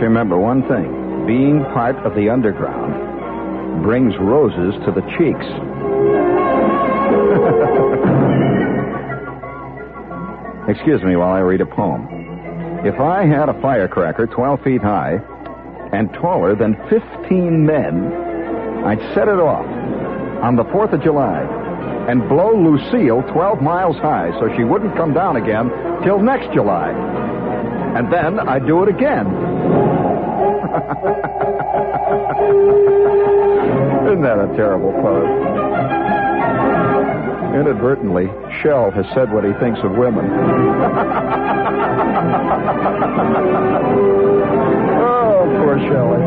remember one thing. Being part of the underground brings roses to the cheeks. Excuse me while I read a poem. If I had a firecracker 12 feet high and taller than 15 men, I'd set it off on the 4th of July and blow Lucille 12 miles high so she wouldn't come down again till next July. And then I'd do it again. Isn't that a terrible poem? Inadvertently, Shell has said what he thinks of women. Oh, poor Shelley.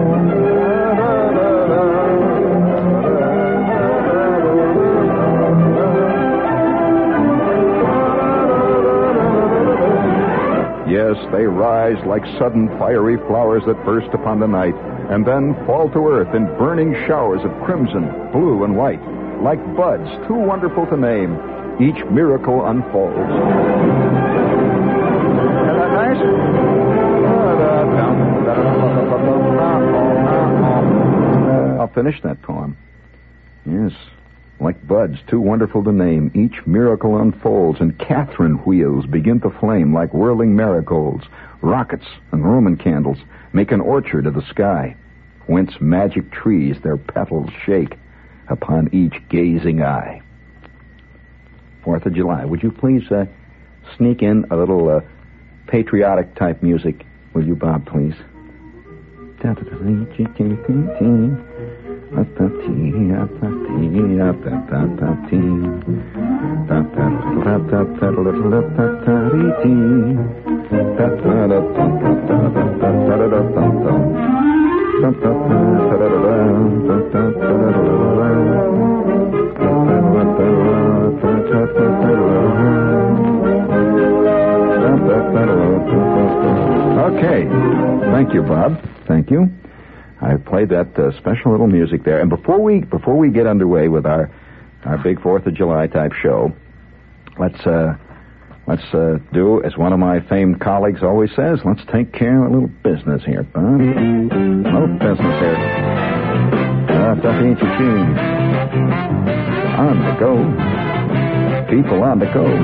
Yes, they rise like sudden fiery flowers that burst upon the night and then fall to earth in burning showers of crimson, blue, and white. Like buds, too wonderful to name, each miracle unfolds. Isn't that nice? I'll finish that poem. Yes, like buds, too wonderful to name, each miracle unfolds, and Catherine wheels begin to flame like whirling marigolds. Rockets and Roman candles make an orchard of the sky, whence magic trees their petals shake upon each gazing eye. 4th of July. Would you please sneak in a little patriotic-type music? Will you, Bob, please? Okay. Thank you, Bob. Thank you. I played that special little music there. And before we get underway with our big 4th of July type show, let's do, as one of my famed colleagues always says, let's take care of a little business here, Bob. A little business here. On the go. People on the go.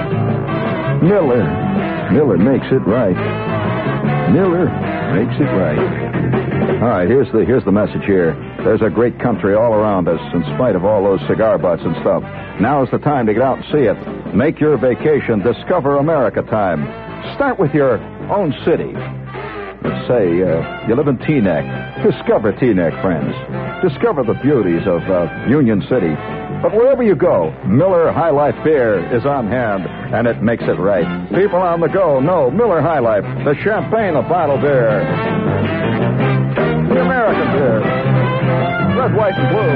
Miller makes it right. Miller makes it right. All right, here's the message here. There's a great country all around us, in spite of all those cigar butts and stuff. Now's the time to get out and see it. Make your vacation Discover America time. Start with your own city. Let's say you live in Teaneck. Discover Teaneck, friends. Discover the beauties of Union City. But wherever you go, Miller High Life beer is on hand, and it makes it right. People on the go know Miller High Life, the champagne of bottle beer. The American beer. Red, white, and blue.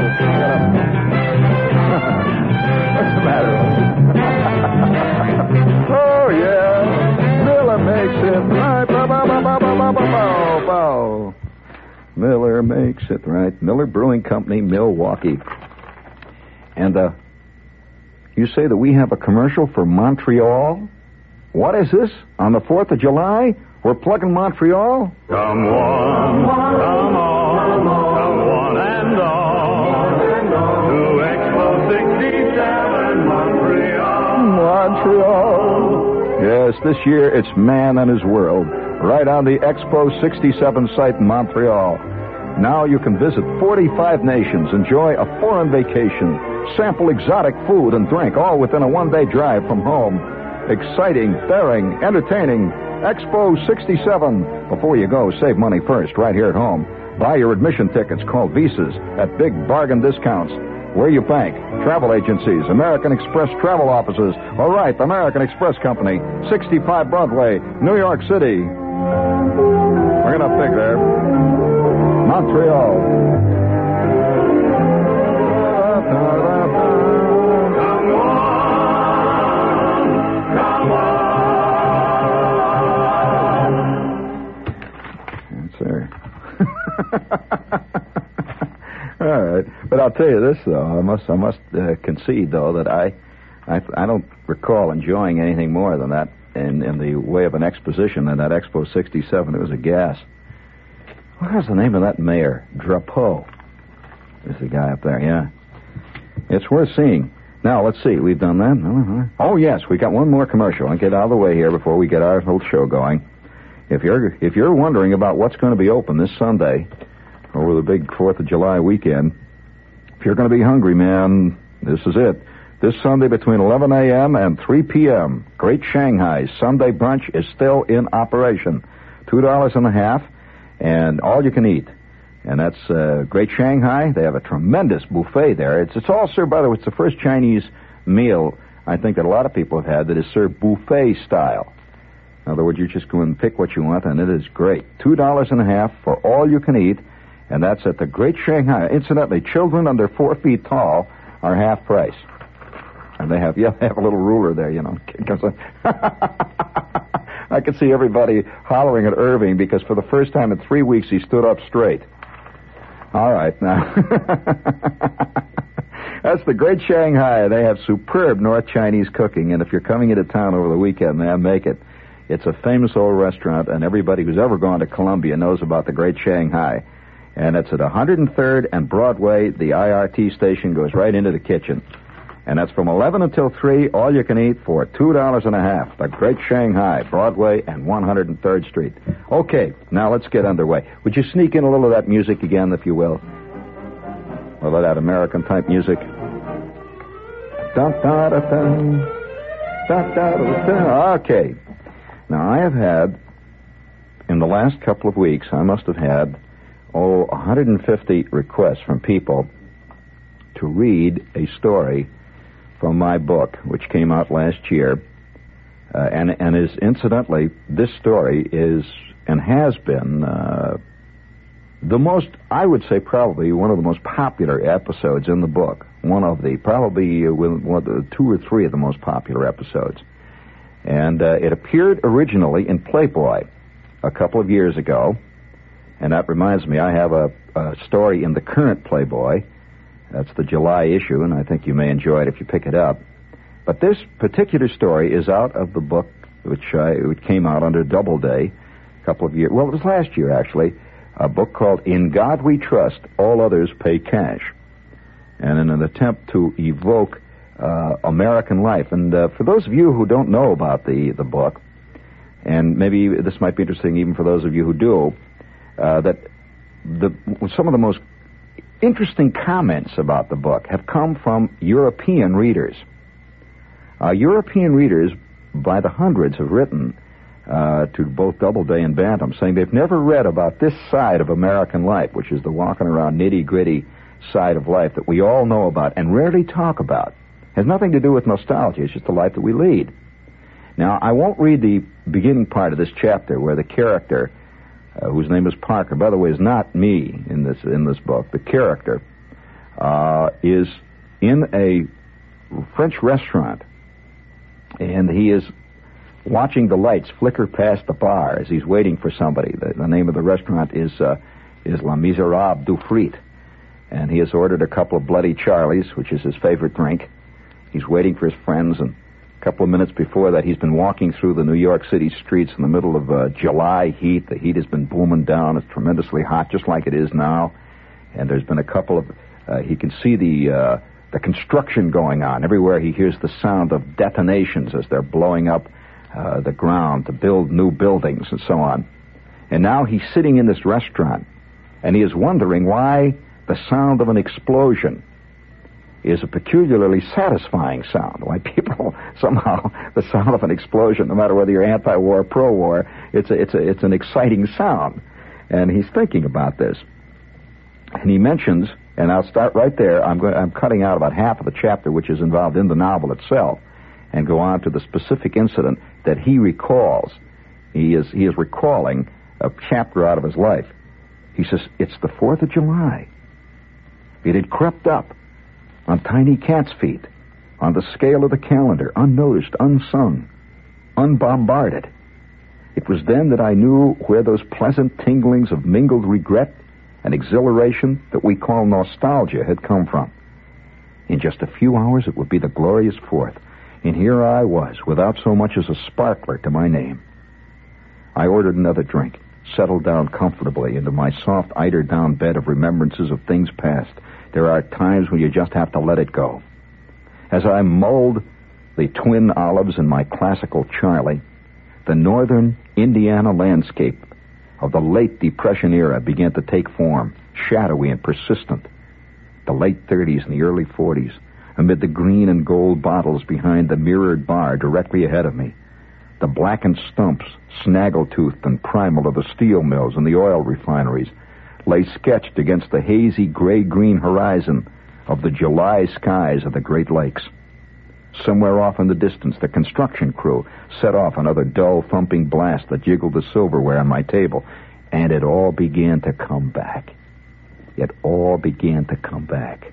What's the matter? Oh, yeah. Miller makes it right. Bow. Miller makes it right. Miller Brewing Company, Milwaukee. And, you say that we have a commercial for Montreal? What is this? On the 4th of July? We're plugging Montreal? Come one and all, to Expo 67, Montreal. Yes, this year it's man and his world, right on the Expo 67 site in Montreal. Now you can visit 45 nations, enjoy a foreign vacation, sample exotic food and drink, all within a one-day drive from home. Exciting, daring, entertaining. Expo 67. Before you go, save money first, right here at home. Buy your admission tickets, called Visas, at big bargain discounts. Where you bank, travel agencies, American Express travel offices. All right, the American Express Company, 65 Broadway, New York City. Bring it up big there. Montreal. All right, but I'll tell you this though. I must concede though that I don't recall enjoying anything more than that in the way of an exposition than that Expo 67. It was a gas. What's the name of that mayor? Drapeau. There's the guy up there, yeah. It's worth seeing. Now, let's see. We've done that. Oh, yes, we got one more commercial. I'll get out of the way here before we get our whole show going. If you're wondering about what's going to be open this Sunday over the big 4th of July weekend, if you're going to be hungry, man, this is it. This Sunday between 11 a.m. and 3 p.m., Great Shanghai's Sunday brunch is still in operation. $2.50, and all you can eat. And that's Great Shanghai. They have a tremendous buffet there. It's all served, by the way, it's the first Chinese meal I think that a lot of people have had that is served buffet style. In other words, you just go and pick what you want, and it is great. $2.50 for all you can eat, and that's at the Great Shanghai. Incidentally, children under 4 feet tall are half price. And they have a little ruler there, you know. I could see everybody hollering at Irving because for the first time in 3 weeks he stood up straight. All right, now. That's the Great Shanghai. They have superb North Chinese cooking, and if you're coming into town over the weekend, man, make it. It's a famous old restaurant, and everybody who's ever gone to Columbia knows about the Great Shanghai. And it's at 103rd and Broadway. The IRT station goes right into the kitchen. And that's from 11 until 3, all you can eat for $2.50. The Great Shanghai, Broadway and 103rd Street. Okay, now let's get underway. Would you sneak in a little of that music again, if you will? A little of that American-type music. Okay. Now, I have had, in the last couple of weeks, I must have had, 150 requests from people to read a story from my book, which came out last year, and is, incidentally, this story is and has been the most, I would say probably one of the most popular episodes in the book. Probably one of the 2 or 3 of the most popular episodes. And it appeared originally in Playboy a couple of years ago, and that reminds me, I have a story in the current Playboy. That's the July issue, and I think you may enjoy it if you pick it up. But this particular story is out of the book which came out under Doubleday a couple of years. Well, it was last year, actually. A book called In God We Trust, All Others Pay Cash. And in an attempt to evoke American life. And for those of you who don't know about the book, and maybe this might be interesting even for those of you who do, that some of the most interesting comments about the book have come from European readers. European readers, by the hundreds, have written to both Doubleday and Bantam, saying they've never read about this side of American life, which is the walking around nitty-gritty side of life that we all know about and rarely talk about. It has nothing to do with nostalgia. It's just the life that we lead. Now, I won't read the beginning part of this chapter where the character, whose name is Parker, by the way, is not me in this book. The character is in a French restaurant, and he is watching the lights flicker past the bar as he's waiting for somebody. The name of the restaurant is La Miserable du Frit, and he has ordered a couple of Bloody Charlies, which is his favorite drink. He's waiting for his friends, and a couple of minutes before that, he's been walking through the New York City streets in the middle of July heat. The heat has been booming down. It's tremendously hot, just like it is now. And there's been a couple of... he can see the construction going on. Everywhere he hears the sound of detonations as they're blowing up the ground to build new buildings and so on. And now he's sitting in this restaurant, and he is wondering why the sound of an explosion is a peculiarly satisfying sound. Why people, somehow, the sound of an explosion, no matter whether you're anti-war or pro-war, it's an exciting sound. And he's thinking about this. And he mentions, and I'll start right there, I'm cutting out about half of the chapter which is involved in the novel itself, and go on to the specific incident that he recalls. He is recalling a chapter out of his life. He says, it's the 4th of July. It had crept up on tiny cat's feet, on the scale of the calendar, unnoticed, unsung, unbombarded. It was then that I knew where those pleasant tinglings of mingled regret and exhilaration that we call nostalgia had come from. In just a few hours, it would be the glorious 4th, and here I was, without so much as a sparkler to my name. I ordered another drink, settle down comfortably into my soft, eider-down bed of remembrances of things past. There are times when you just have to let it go. As I mulled the twin olives in my classical Charlie, the northern Indiana landscape of the late Depression era began to take form, shadowy and persistent. The late 30s and the early 40s, amid the green and gold bottles behind the mirrored bar directly ahead of me, the blackened stumps, snaggle-toothed and primal of the steel mills and the oil refineries, lay sketched against the hazy gray-green horizon of the July skies of the Great Lakes. Somewhere off in the distance, the construction crew set off another dull, thumping blast that jiggled the silverware on my table, and it all began to come back. It all began to come back.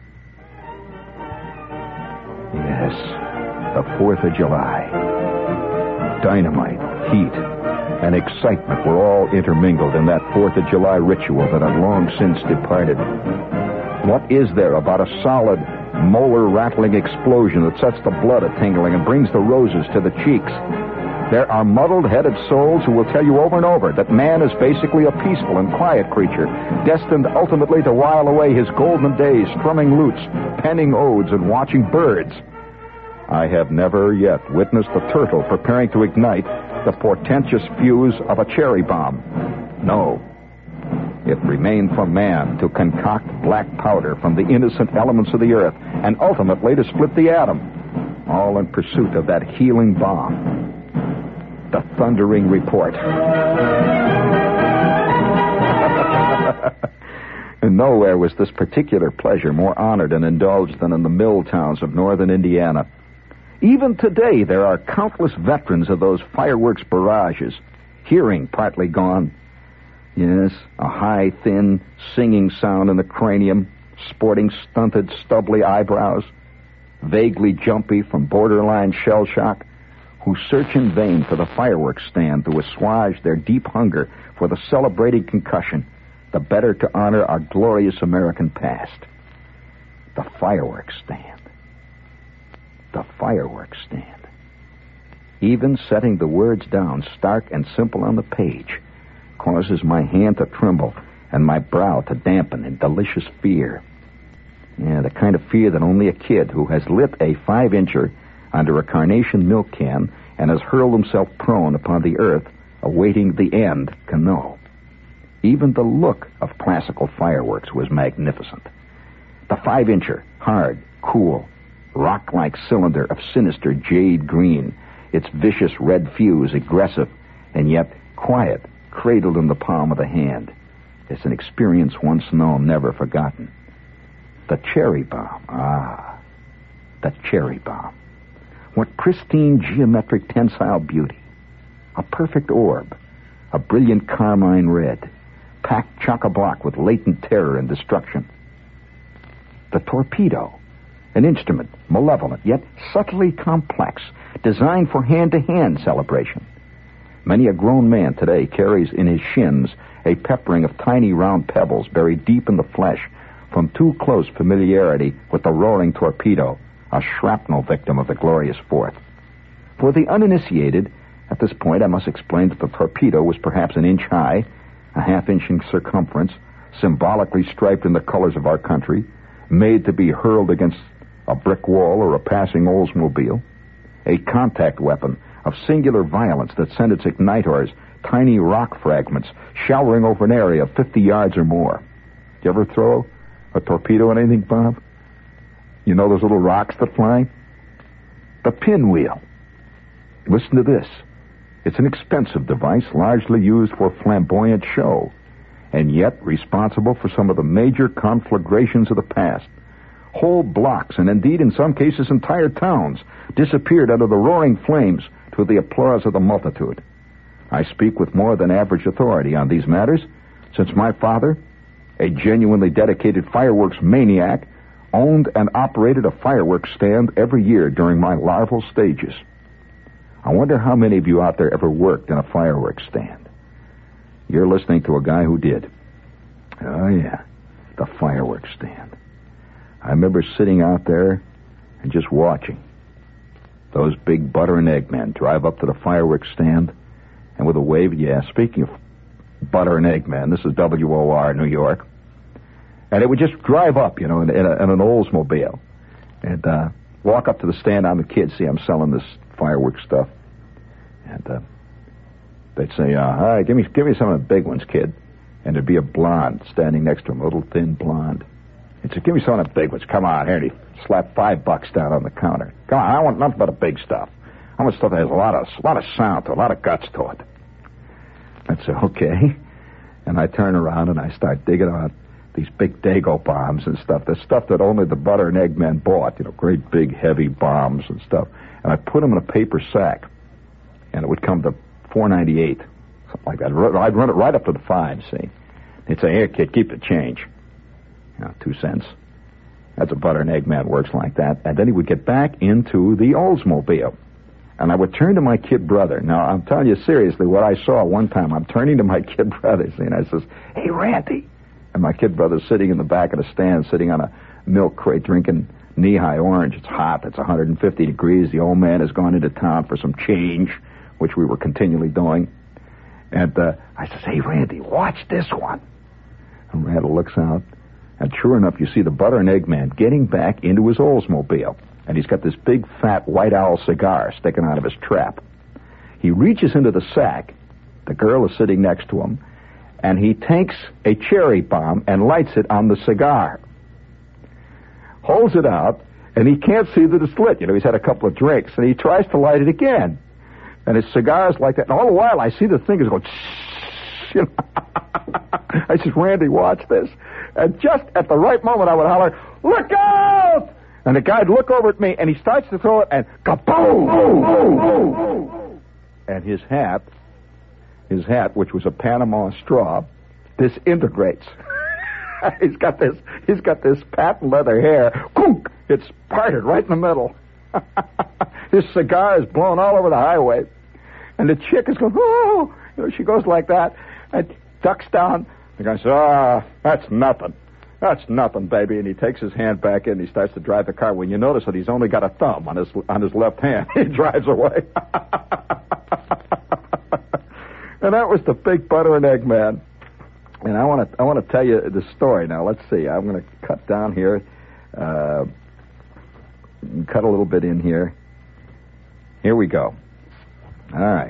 Yes, the 4th of July. Dynamite, heat, and excitement were all intermingled in that 4th of July ritual that had long since departed. What is there about a solid, molar-rattling explosion that sets the blood a-tingling and brings the roses to the cheeks? There are muddled-headed souls who will tell you over and over that man is basically a peaceful and quiet creature, destined ultimately to while away his golden days strumming lutes, penning odes, and watching birds. I have never yet witnessed a turtle preparing to ignite the portentous fuse of a cherry bomb. No. It remained for man to concoct black powder from the innocent elements of the earth and ultimately to split the atom, all in pursuit of that healing bomb. The thundering report. And nowhere was this particular pleasure more honored and indulged than in the mill towns of northern Indiana. Even today, there are countless veterans of those fireworks barrages, hearing partly gone. Yes, a high, thin, singing sound in the cranium, sporting stunted, stubbly eyebrows, vaguely jumpy from borderline shell shock, who search in vain for the fireworks stand to assuage their deep hunger for the celebrating concussion, the better to honor our glorious American past. The fireworks stand. The fireworks stand. Even setting the words down stark and simple on the page causes my hand to tremble and my brow to dampen in delicious fear. Yeah, the kind of fear that only a kid who has lit a 5-incher under a carnation milk can and has hurled himself prone upon the earth awaiting the end can know. Even the look of classical fireworks was magnificent. The 5-incher, hard, cool, rock-like cylinder of sinister jade green, its vicious red fuse aggressive and yet quiet, cradled in the palm of the hand. It's an experience once known, never forgotten. The cherry bomb. The cherry bomb. What pristine geometric tensile beauty. A perfect orb, a brilliant carmine red, packed chock-a-block with latent terror and destruction. The torpedo, an instrument, malevolent, yet subtly complex, designed for hand-to-hand celebration. Many a grown man today carries in his shins a peppering of tiny round pebbles buried deep in the flesh from too close familiarity with the roaring torpedo, a shrapnel victim of the glorious 4th. For the uninitiated, at this point I must explain that the torpedo was perhaps an inch high, a half-inch in circumference, symbolically striped in the colors of our country, made to be hurled against a brick wall or a passing Oldsmobile, a contact weapon of singular violence that sent its ignitors, tiny rock fragments, showering over an area of 50 yards or more. You ever throw a torpedo at anything, Bob? You know those little rocks that fly? The pinwheel. Listen to this. It's an expensive device largely used for flamboyant show, and yet responsible for some of the major conflagrations of the past. Whole blocks, and indeed in some cases entire towns, disappeared under the roaring flames to the applause of the multitude. I speak with more than average authority on these matters, since my father, a genuinely dedicated fireworks maniac, owned and operated a fireworks stand every year during my larval stages. I wonder how many of you out there ever worked in a fireworks stand. You're listening to a guy who did. Oh, yeah, the fireworks stand. I remember sitting out there and just watching those big butter and egg men drive up to the fireworks stand, and with a wave, speaking of Butter and Egg Man. This is WOR, New York. And it would just drive up, in an Oldsmobile. And walk up to the stand. I'm a kid. See, I'm selling this fireworks stuff. And they'd say, all right, give me some of the big ones, kid. And there'd be a blonde standing next to him, a little thin blonde. He'd say, give me some of the big ones. Come on, here. And he'd slap $5 down on the counter. Come on, I want nothing but the big stuff. I want stuff that has a lot of sound to it, a lot of guts to it. I'd say, okay. And I turn around and I start digging out these big Dago bombs and stuff. The stuff that only the Butter and Egg Men bought, great big heavy bombs and stuff. And I put them in a paper sack. And it would come to $4.98, something like that. I'd run it right up to the 5, see. He'd say, here, kid, keep the change. 2 cents. That's a Butter and Egg Man works like that. And then he would get back into the Oldsmobile. And I would turn to my kid brother. Now, I'm telling you seriously, what I saw one time, I'm turning to my kid brother, see, and I says, hey, Randy. And my kid brother's sitting in the back of the stand, sitting on a milk crate, drinking knee-high orange. It's hot. It's 150 degrees. The old man has gone into town for some change, which we were continually doing. And I says, hey, Randy, watch this one. And Randall looks out, and sure enough, you see the Butter and Egg Man getting back into his Oldsmobile. And he's got this big, fat, White Owl cigar sticking out of his trap. He reaches into the sack. The girl is sitting next to him. And he takes a cherry bomb and lights it on the cigar. Holds it out, and he can't see that it's lit. He's had a couple of drinks, and he tries to light it again. And his cigar's like that. And all the while, I see the thing is going, I said, Randy, watch this. And just at the right moment, I would holler, look out! And the guy'd look over at me, and he starts to throw it, and kaboom! And his hat, which was a Panama straw, disintegrates. He's got this patent leather hair. It's parted right in the middle. His cigar is blown all over the highway. And the chick is going, oh! She goes like that and ducks down. The guy says, that's nothing. That's nothing, baby. And he takes his hand back in and he starts to drive the car. When you notice that he's only got a thumb on his left hand, he drives away. And that was the big Butter and Egg Man. And I want to tell you the story now. Let's see. I'm going to cut down here. Cut a little bit in here. Here we go. All right.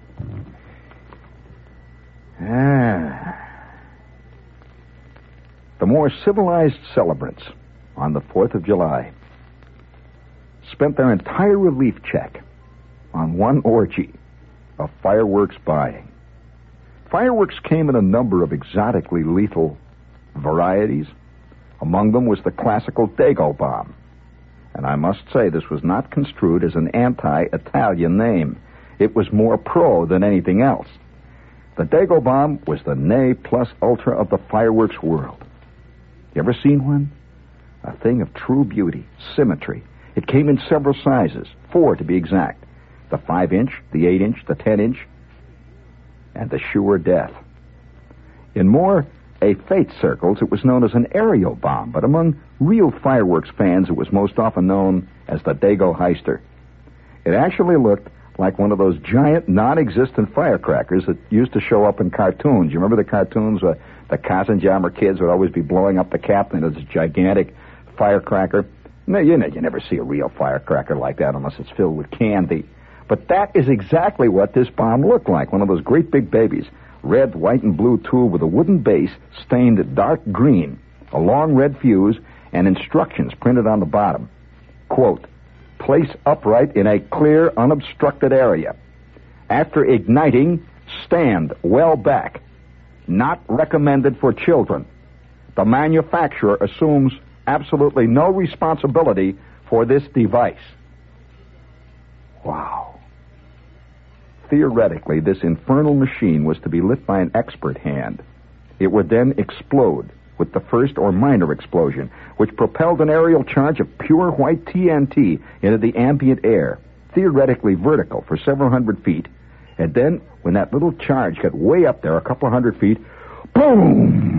The more civilized celebrants on the 4th of July spent their entire relief check on one orgy of fireworks buying. Fireworks came in a number of exotically lethal varieties. Among them was the classical Dago bomb. And I must say this was not construed as an anti-Italian name. It was more pro than anything else. The Dago bomb was the ne plus ultra of the fireworks world. You ever seen one? A thing of true beauty, symmetry. It came in several sizes, 4 to be exact. The 5-inch, the 8-inch, the 10-inch, and the sure death. In more effete circles, it was known as an aerial bomb, but among real fireworks fans, it was most often known as the Dago Heister. It actually looked like one of those giant, non-existent firecrackers that used to show up in cartoons. You remember the cartoons where the Katzenjammer kids would always be blowing up the captain as a gigantic firecracker? No, you never see a real firecracker like that unless it's filled with candy. But that is exactly what this bomb looked like, one of those great big babies. Red, white, and blue tube with a wooden base stained dark green, a long red fuse, and instructions printed on the bottom. Quote, place upright in a clear, unobstructed area. After igniting, stand well back. Not recommended for children. The manufacturer assumes absolutely no responsibility for this device. Wow. Theoretically, this infernal machine was to be lit by an expert hand. It would then explode with the first or minor explosion, which propelled an aerial charge of pure white TNT into the ambient air, theoretically vertical for several hundred feet. And then, when that little charge got way up there, a couple of hundred feet, boom!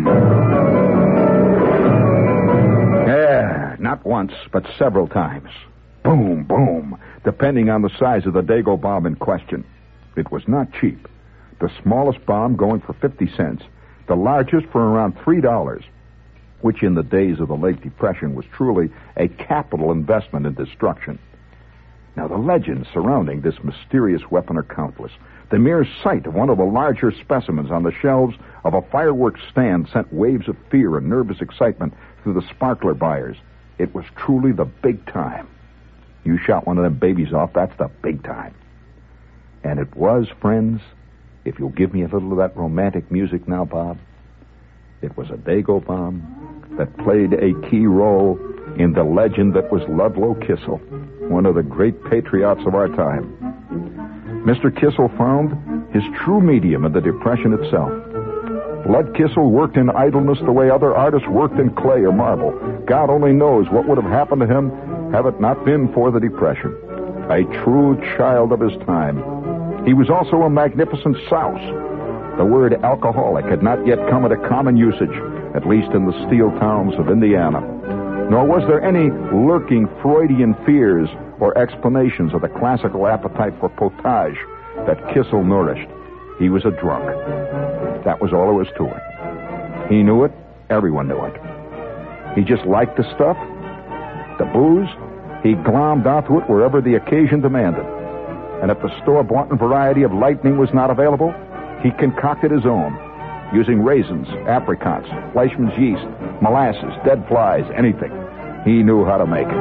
Yeah, not once, but several times. Boom, boom, depending on the size of the Dago bomb in question. It was not cheap, the smallest bomb going for 50 cents, the largest for around $3, which in the days of the late Depression was truly a capital investment in destruction. Now, the legends surrounding this mysterious weapon are countless. The mere sight of one of the larger specimens on the shelves of a fireworks stand sent waves of fear and nervous excitement through the sparkler buyers. It was truly the big time. You shot one of them babies off, that's the big time. And it was, friends, if you'll give me a little of that romantic music now, Bob, it was a Dago bomb that played a key role in the legend that was Ludlow Kissel, one of the great patriots of our time. Mr. Kissel found his true medium in the Depression itself. Lud Kissel worked in idleness the way other artists worked in clay or marble. God only knows what would have happened to him had it not been for the Depression. A true child of his time. He was also a magnificent souse. The word alcoholic had not yet come into common usage, at least in the steel towns of Indiana. Nor was there any lurking Freudian fears or explanations of the classical appetite for potage that Kissel nourished. He was a drunk. That was all there was to it. He knew it. Everyone knew it. He just liked the stuff, the booze. He glommed onto it wherever the occasion demanded. And if the store-bought variety of lightning was not available, he concocted his own, using raisins, apricots, Fleischmann's yeast, molasses, dead flies, anything. He knew how to make it.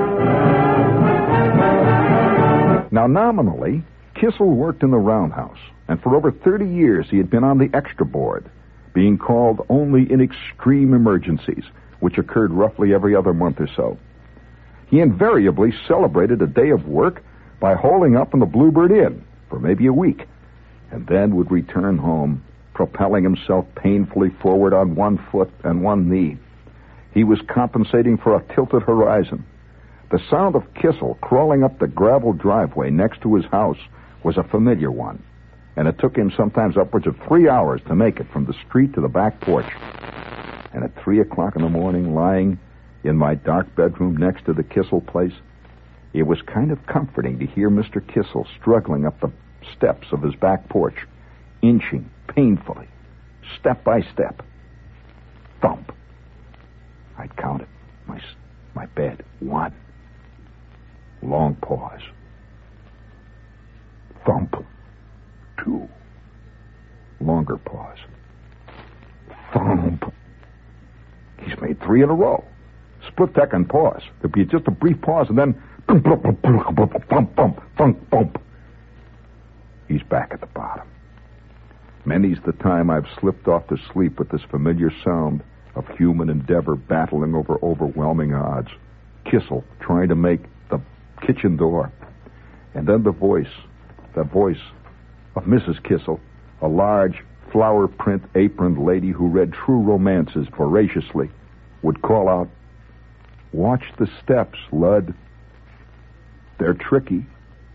Now, nominally, Kissel worked in the roundhouse, and for over 30 years he had been on the extra board, being called only in extreme emergencies, which occurred roughly every other month or so. He invariably celebrated a day of work by holing up in the Bluebird Inn for maybe a week, and then would return home, propelling himself painfully forward on one foot and one knee. He was compensating for a tilted horizon. The sound of Kissel crawling up the gravel driveway next to his house was a familiar one, and it took him sometimes upwards of 3 hours to make it from the street to the back porch. And at 3 o'clock in the morning, lying in my dark bedroom next to the Kissel place, it was kind of comforting to hear Mr. Kissel struggling up the steps of his back porch, inching painfully, step by step. Thump. I'd count it. My bed. 1. Long pause. Thump. 2. Longer pause. Thump. He's made 3 in a row. Split second pause. There'd be just a brief pause and then thump, thump, thump, thump. He's back at the bottom. Many's the time I've slipped off to sleep with this familiar sound of human endeavor battling over overwhelming odds. Kissel trying to make the kitchen door. And then the voice of Mrs. Kissel, a large flower print aproned lady who read true romances voraciously, would call out, "Watch the steps, Lud. They're tricky."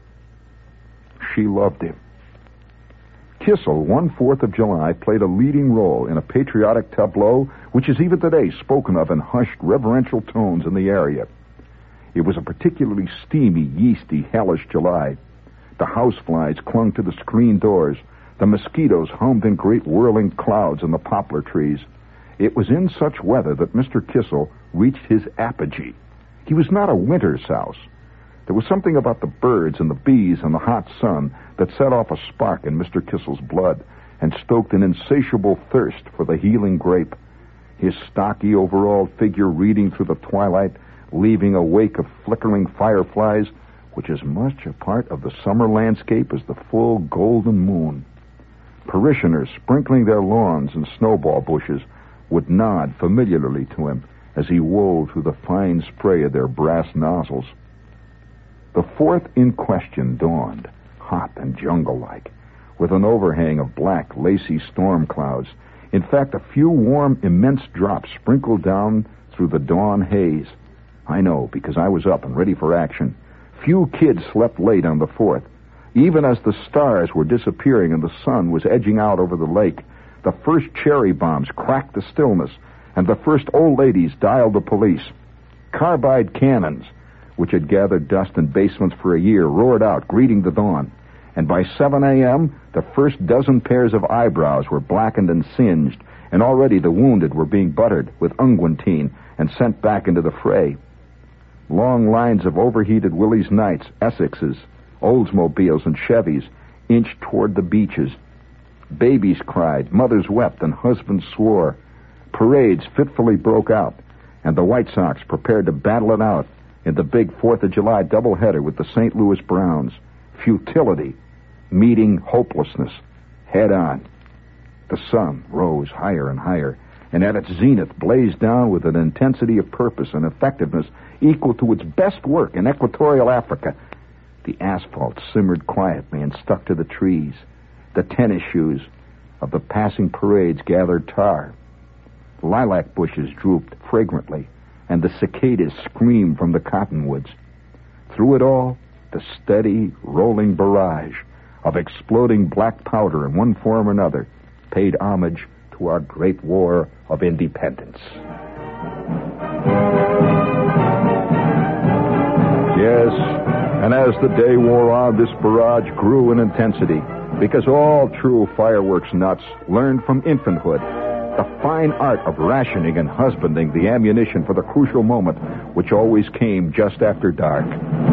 She loved him. Kissel, one 4th of July, played a leading role in a patriotic tableau which is even today spoken of in hushed, reverential tones in the area. It was a particularly steamy, yeasty, hellish July. The houseflies clung to the screen doors. The mosquitoes hummed in great whirling clouds in the poplar trees. It was in such weather that Mr. Kissel reached his apogee. He was not a winter souse. There was something about the birds and the bees and the hot sun that set off a spark in Mr. Kissel's blood and stoked an insatiable thirst for the healing grape. His stocky, overalled figure reading through the twilight, leaving a wake of flickering fireflies, which is much a part of the summer landscape as the full golden moon. Parishioners sprinkling their lawns and snowball bushes would nod familiarly to him as he wove through the fine spray of their brass nozzles. The 4th in question dawned, hot and jungle-like, with an overhang of black, lacy storm clouds. In fact, a few warm, immense drops sprinkled down through the dawn haze. I know, because I was up and ready for action. Few kids slept late on the 4th. Even as the stars were disappearing and the sun was edging out over the lake, the first cherry bombs cracked the stillness, and the first old ladies dialed the police. Carbide cannons, which had gathered dust in basements for a year, roared out, greeting the dawn. and by 7 a.m., the first dozen pairs of eyebrows were blackened and singed, and already the wounded were being buttered with unguentine and sent back into the fray. Long lines of overheated Willie's Knights, Essexes, Oldsmobiles, and Chevys inched toward the beaches. Babies cried, mothers wept, and husbands swore. Parades fitfully broke out, and the White Sox prepared to battle it out in the big 4th of July doubleheader with the St. Louis Browns. Futility meeting hopelessness head on. The sun rose higher and higher, and at its zenith blazed down with an intensity of purpose and effectiveness equal to its best work in equatorial Africa. The asphalt simmered quietly and stuck to the trees. The tennis shoes of the passing parades gathered tar. Lilac bushes drooped fragrantly, and the cicadas screamed from the cottonwoods. Through it all, the steady, rolling barrage of exploding black powder in one form or another paid homage to our great war of independence. Yes, and as the day wore on, this barrage grew in intensity, because all true fireworks nuts learned from infanthood the fine art of rationing and husbanding the ammunition for the crucial moment, which always came just after dark.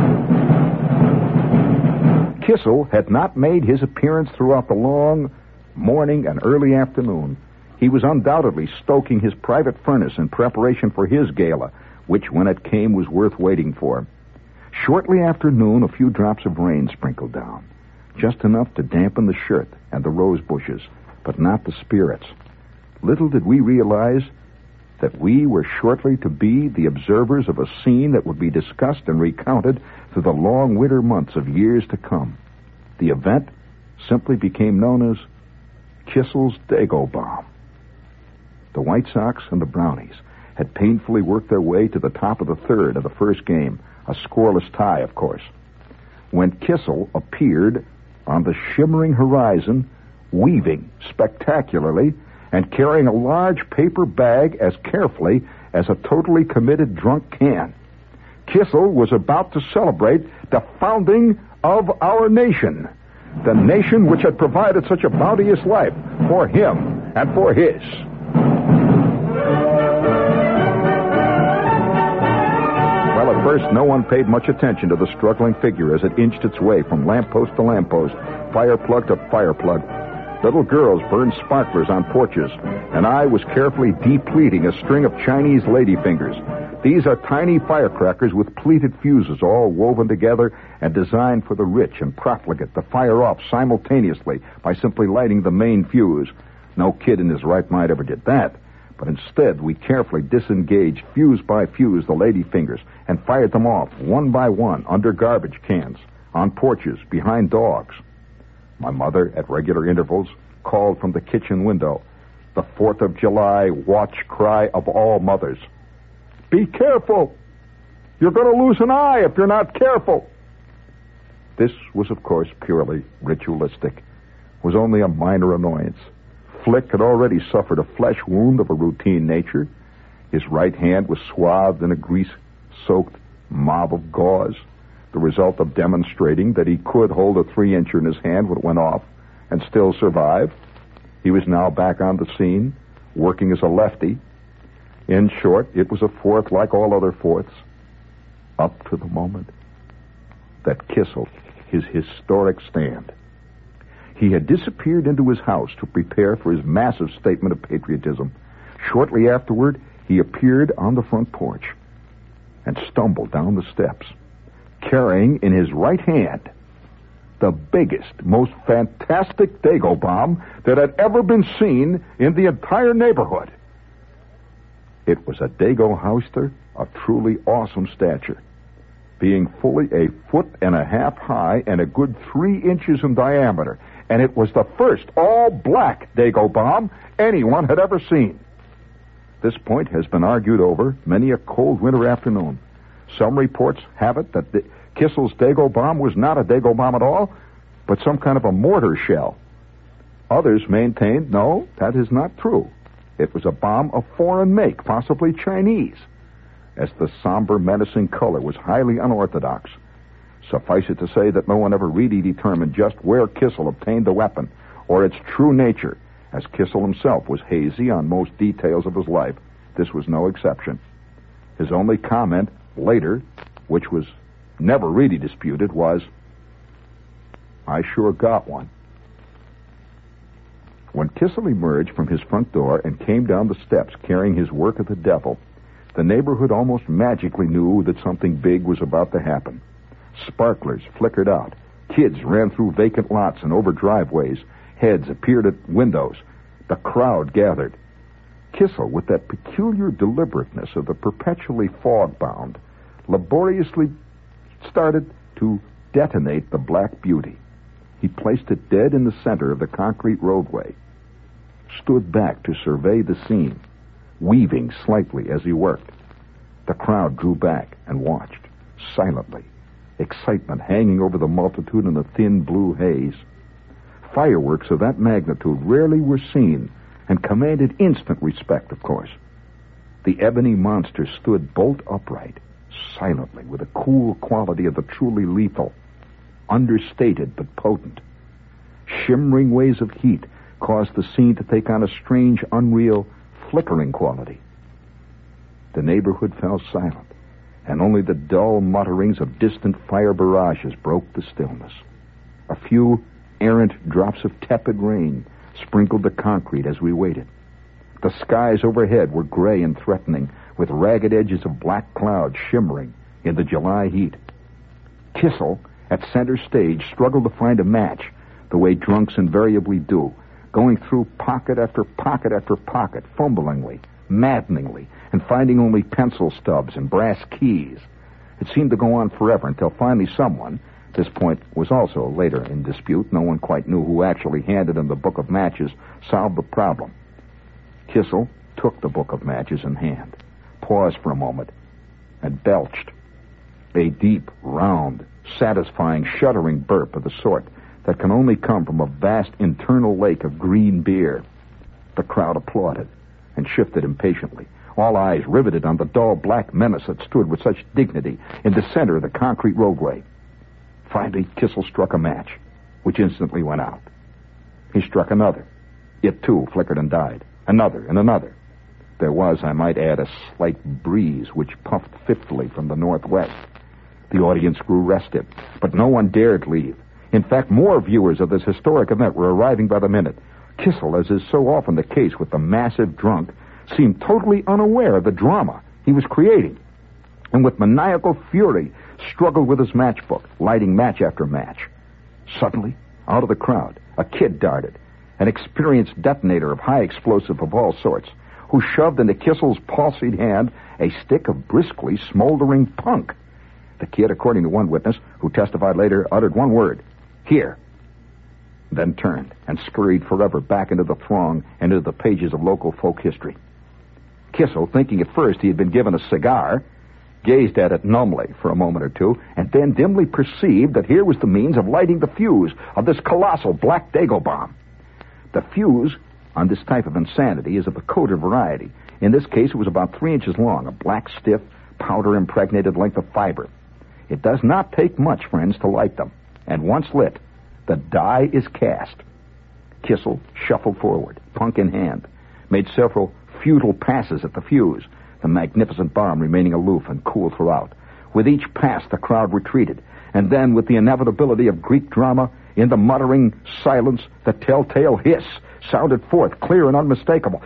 Kissel had not made his appearance throughout the long morning and early afternoon. He was undoubtedly stoking his private furnace in preparation for his gala, which, when it came, was worth waiting for. Shortly after noon, a few drops of rain sprinkled down, just enough to dampen the shirt and the rose bushes, but not the spirits. Little did we realize that we were shortly to be the observers of a scene that would be discussed and recounted through the long winter months of years to come. The event simply became known as Kissel's Dago Bomb. The White Sox and the Brownies had painfully worked their way to the top of the third of the first game, a scoreless tie, of course, when Kissel appeared on the shimmering horizon, weaving spectacularly and carrying a large paper bag as carefully as a totally committed drunk can. Kissel was about to celebrate the founding of our nation, the nation which had provided such a bounteous life for him and for his. Well, at first, no one paid much attention to the struggling figure as it inched its way from lamppost to lamppost, fireplug to fireplug. Little girls burned sparklers on porches, and I was carefully depleting a string of Chinese ladyfingers. These are tiny firecrackers with pleated fuses all woven together and designed for the rich and profligate to fire off simultaneously by simply lighting the main fuse. No kid in his right mind ever did that, but instead we carefully disengaged fuse by fuse the ladyfingers and fired them off one by one under garbage cans, on porches, behind dogs. My mother, at regular intervals, called from the kitchen window, the 4th of July watch cry of all mothers. Be careful! You're going to lose an eye if you're not careful! This was, of course, purely ritualistic. Was only a minor annoyance. Flick had already suffered a flesh wound of a routine nature. His right hand was swathed in a grease-soaked mob of gauze, the result of demonstrating that he could hold a 3-incher in his hand when it went off and still survive. He was now back on the scene, working as a lefty. In short, it was a fourth like all other fourths, up to the moment that Kissel, his historic stand. He had disappeared into his house to prepare for his massive statement of patriotism. Shortly afterward, he appeared on the front porch and stumbled down the steps, carrying in his right hand the biggest, most fantastic Dago bomb that had ever been seen in the entire neighborhood. It was a Dago Hauster of truly awesome stature, being fully 1.5 feet high and a good 3 inches in diameter, and it was the first all-black Dago bomb anyone had ever seen. This point has been argued over many a cold winter afternoon. Some reports have it that Kissel's Dago bomb was not a Dago bomb at all, but some kind of a mortar shell. Others maintained, no, that is not true. It was a bomb of foreign make, possibly Chinese, as the somber, menacing color was highly unorthodox. Suffice it to say that no one ever really determined just where Kissel obtained the weapon or its true nature, as Kissel himself was hazy on most details of his life. This was no exception. His only comment later, which was never really disputed, was, "I sure got one." When Kissel emerged from his front door and came down the steps carrying his work of the devil, the neighborhood almost magically knew that something big was about to happen. Sparklers flickered out. Kids ran through vacant lots and over driveways. Heads appeared at windows. The crowd gathered. Kissel, with that peculiar deliberateness of the perpetually fog-bound, laboriously started to detonate the Black Beauty. He placed it dead in the center of the concrete roadway, stood back to survey the scene, weaving slightly as he worked. The crowd drew back and watched, silently, excitement hanging over the multitude in a thin blue haze. Fireworks of that magnitude rarely were seen and commanded instant respect, of course. The ebony monster stood bolt upright, silently, with a cool quality of the truly lethal, understated but potent. Shimmering waves of heat caused the scene to take on a strange, unreal, flickering quality. The neighborhood fell silent, and only the dull mutterings of distant fire barrages broke the stillness. A few errant drops of tepid rain sprinkled the concrete as we waited. The skies overhead were gray and threatening, with ragged edges of black clouds shimmering in the July heat. Kissel, at center stage, struggled to find a match, the way drunks invariably do, going through pocket after pocket after pocket, fumblingly, maddeningly, and finding only pencil stubs and brass keys. It seemed to go on forever until finally someone, this point was also later in dispute, no one quite knew who actually handed him the book of matches, solved the problem. Kissel took the book of matches in hand, paused for a moment, and belched. A deep, round, satisfying, shuddering burp of the sort that can only come from a vast internal lake of green beer. The crowd applauded and shifted impatiently, all eyes riveted on the dull black menace that stood with such dignity in the center of the concrete roadway. Finally, Kissel struck a match, which instantly went out. He struck another. It, too, flickered and died. Another and another. There was, I might add, a slight breeze which puffed fitfully from the northwest. The audience grew restive, but no one dared leave. In fact, more viewers of this historic event were arriving by the minute. Kissel, as is so often the case with the massive drunk, seemed totally unaware of the drama he was creating, and with maniacal fury struggled with his matchbook, lighting match after match. Suddenly, out of the crowd, a kid darted, an experienced detonator of high explosive of all sorts, who shoved into Kissel's palsied hand a stick of briskly smoldering punk. The kid, according to one witness, who testified later, uttered one word, "Here," then turned and scurried forever back into the throng and into the pages of local folk history. Kissel, thinking at first he had been given a cigar, gazed at it numbly for a moment or two, and then dimly perceived that here was the means of lighting the fuse of this colossal black Dago bomb. The fuse on this type of insanity is of a colder variety. In this case, it was about 3 inches long, a black, stiff, powder-impregnated length of fiber. It does not take much, friends, to light them, and once lit, the die is cast. Kissel shuffled forward, punk in hand, made several futile passes at the fuse, the magnificent bomb remaining aloof and cool throughout. With each pass, the crowd retreated, and then, with the inevitability of Greek drama, in the muttering silence, the telltale hiss sounded forth, clear and unmistakable.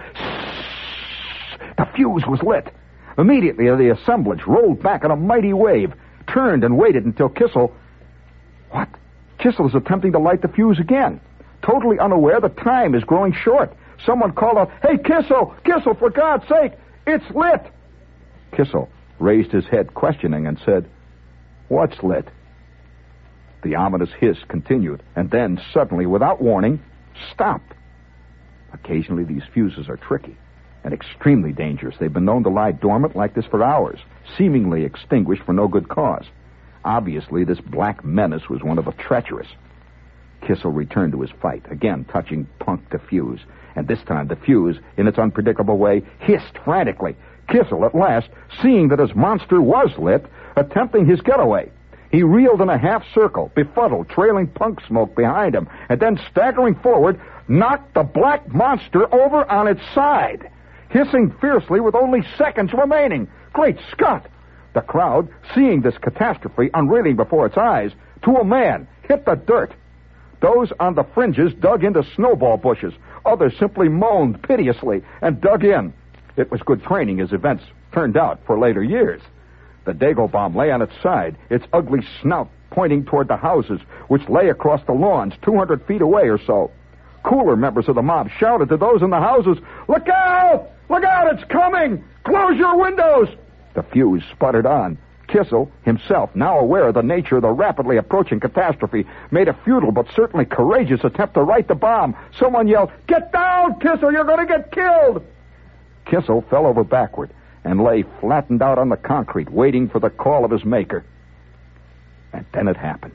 The fuse was lit. Immediately, the assemblage rolled back in a mighty wave, turned and waited until Kissel... What? Kissel is attempting to light the fuse again. Totally unaware the time is growing short. Someone called out, "Hey, Kissel! Kissel, for God's sake! It's lit!" Kissel raised his head questioning and said, "What's lit?" The ominous hiss continued, and then, suddenly, without warning, stopped. Occasionally, these fuses are tricky and extremely dangerous. They've been known to lie dormant like this for hours, seemingly extinguished for no good cause. Obviously, this black menace was one of the treacherous. Kissel returned to his fight, again touching punk to fuse, and this time the fuse, in its unpredictable way, hissed frantically. Kissel, at last, seeing that his monster was lit, attempting his getaway. He reeled in a half circle, befuddled, trailing punk smoke behind him, and then, staggering forward, knocked the black monster over on its side, hissing fiercely with only seconds remaining. Great Scott! The crowd, seeing this catastrophe unreeling before its eyes, to a man, hit the dirt. Those on the fringes dug into snowball bushes. Others simply moaned piteously and dug in. It was good training, as events turned out for later years. The Dago bomb lay on its side, its ugly snout pointing toward the houses, which lay across the lawns 200 feet away or so. Cooler members of the mob shouted to those in the houses, "Look out! Look out, it's coming! Close your windows!" The fuse sputtered on. Kissel, himself now aware of the nature of the rapidly approaching catastrophe, made a futile but certainly courageous attempt to right the bomb. Someone yelled, "Get down, Kissel! You're going to get killed!" Kissel fell over backward and lay flattened out on the concrete, waiting for the call of his maker. And then it happened.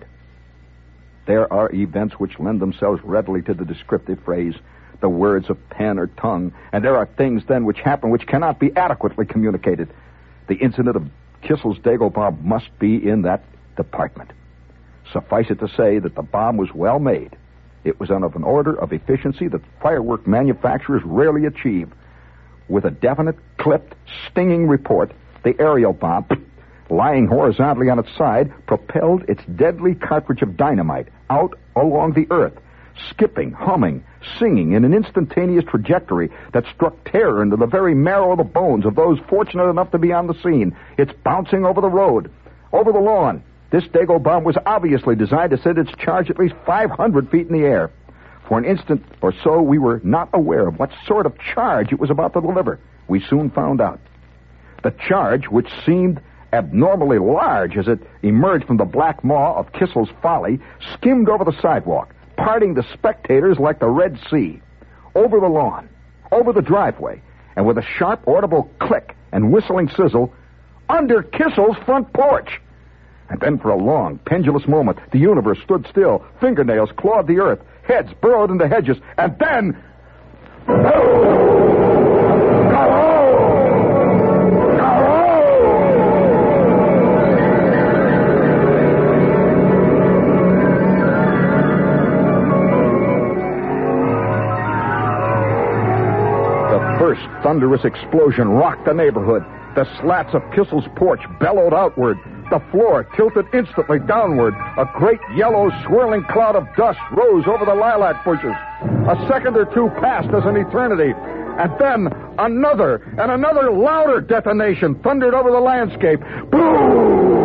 There are events which lend themselves readily to the descriptive phrase, the words of pen or tongue, and there are things then which happen which cannot be adequately communicated. The incident of Kissel's Dago bomb must be in that department. Suffice it to say that the bomb was well made. It was of an order of efficiency that firework manufacturers rarely achieve. With a definite, clipped, stinging report, the aerial bomb, lying horizontally on its side, propelled its deadly cartridge of dynamite out along the earth, skipping, humming, singing in an instantaneous trajectory that struck terror into the very marrow of the bones of those fortunate enough to be on the scene. It's bouncing over the road, over the lawn. This Dago bomb was obviously designed to send its charge at least 500 feet in the air. For an instant or so, we were not aware of what sort of charge it was about to deliver. We soon found out. The charge, which seemed abnormally large as it emerged from the black maw of Kissel's folly, skimmed over the sidewalk, parting the spectators like the Red Sea, over the lawn, over the driveway, and with a sharp, audible click and whistling sizzle, under Kissel's front porch. And then for a long, pendulous moment, the universe stood still. Fingernails clawed the earth, heads burrowed into hedges, and then... First thunderous explosion rocked the neighborhood. The slats of Kissel's porch bellowed outward. The floor tilted instantly downward. A great yellow swirling cloud of dust rose over the lilac bushes. A second or two passed as an eternity. And then another and another louder detonation thundered over the landscape. Boom!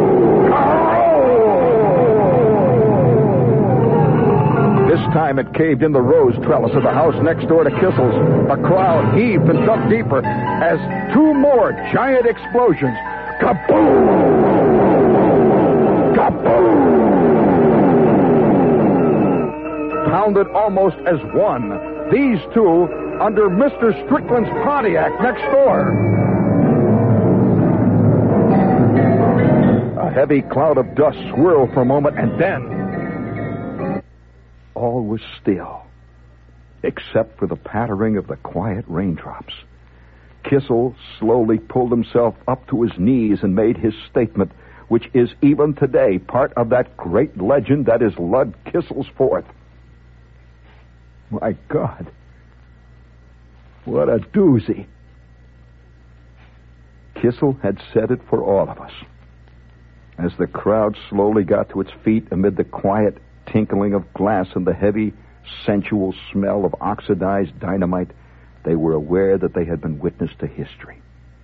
This time it caved in the rose trellis of the house next door to Kissel's. The crowd heaved and dug deeper as two more giant explosions, kaboom! Kaboom! Pounded almost as one. These two under Mr. Strickland's Pontiac next door. A heavy cloud of dust swirled for a moment, and then all was still, except for the pattering of the quiet raindrops. Kissel slowly pulled himself up to his knees and made his statement, which is even today part of that great legend that is Lud Kissel's Fort. My God, what a doozy. Kissel had said it for all of us. As the crowd slowly got to its feet amid the quiet tinkling of glass and the heavy, sensual smell of oxidized dynamite, they were aware that they had been witness to history.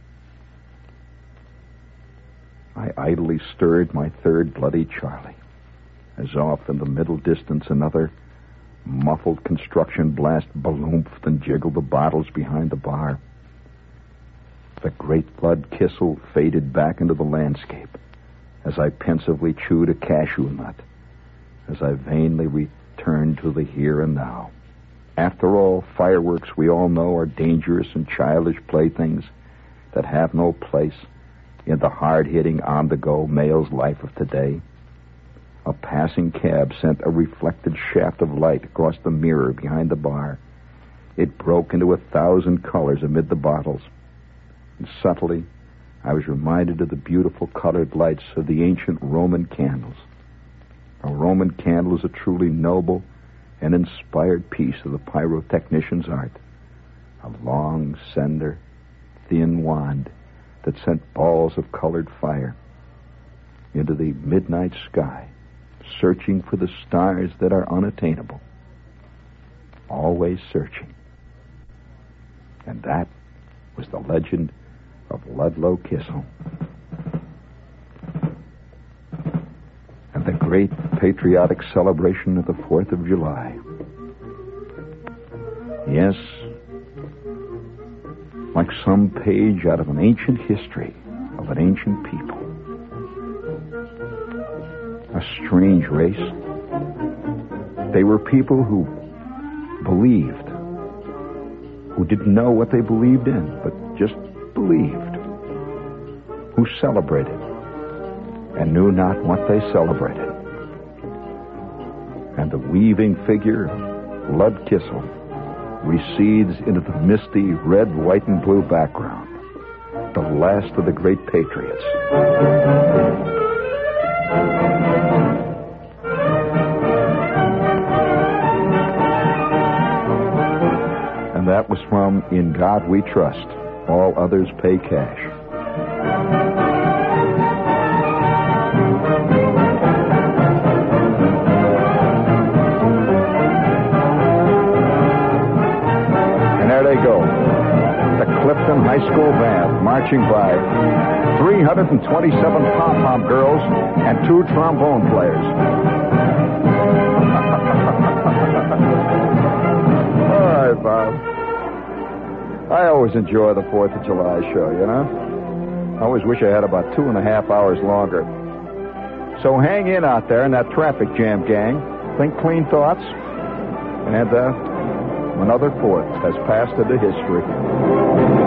I idly stirred my third Bloody Charlie, as off in the middle distance another muffled construction blast ballooned and jiggled the bottles behind the bar. The great Lud Kissel faded back into the landscape as I pensively chewed a cashew nut, as I vainly returned to the here and now. After all, fireworks, we all know, are dangerous and childish playthings that have no place in the hard-hitting, on-the-go male's life of today. A passing cab sent a reflected shaft of light across the mirror behind the bar. It broke into 1,000 colors amid the bottles. And subtly, I was reminded of the beautiful colored lights of the ancient Roman candles. A Roman candle is a truly noble and inspired piece of the pyrotechnician's art. A long, slender, thin wand that sent balls of colored fire into the midnight sky, searching for the stars that are unattainable. Always searching. And that was the legend of Ludlow Kissel. And the great patriotic celebration of the 4th of July. Yes, like some page out of an ancient history of an ancient people. A strange race. They were people who believed, who didn't know what they believed in, but just believed, who celebrated and knew not what they celebrated. And the weaving figure, Lud Kissel, recedes into the misty red, white, and blue background, the last of the great patriots. And that was from In God We Trust, All Others Pay Cash. And there they go. The Clifton High School Band marching by. 327 pom-pom girls and 2 trombone players. All right, Bob. I always enjoy the 4th of July show, you know? I always wish I had about 2.5 hours longer. So hang in out there in that traffic jam, gang. Think clean thoughts. And another 4th has passed into history.